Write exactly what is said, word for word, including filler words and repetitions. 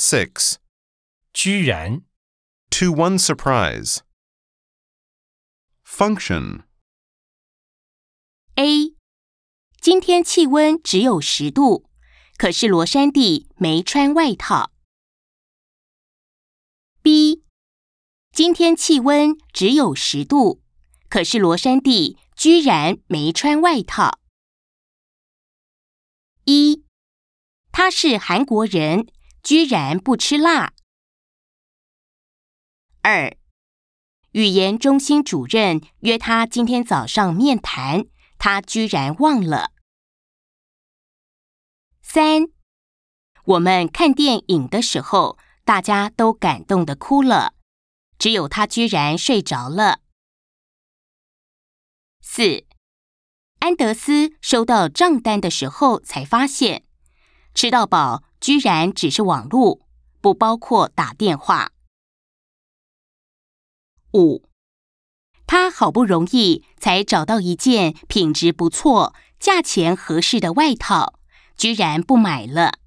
Six. 居然 To one's surprise. Function. A. 今天气温只有十度，可是罗珊蒂没穿外套。B. 今天气温只有十度，可是罗珊蒂居然没穿外套。一，他是韩国人，居然不吃辣。二，语言中心主任约他今天早上面谈，他居然忘了。三，我们看电影的时候，大家都感动地哭了，只有他居然睡着了。四，安德斯收到账单的时候才发现，吃到饱居然只是网路，不包括打电话。五，他好不容易才找到一件品质不错、价钱合适的外套，居然不买了。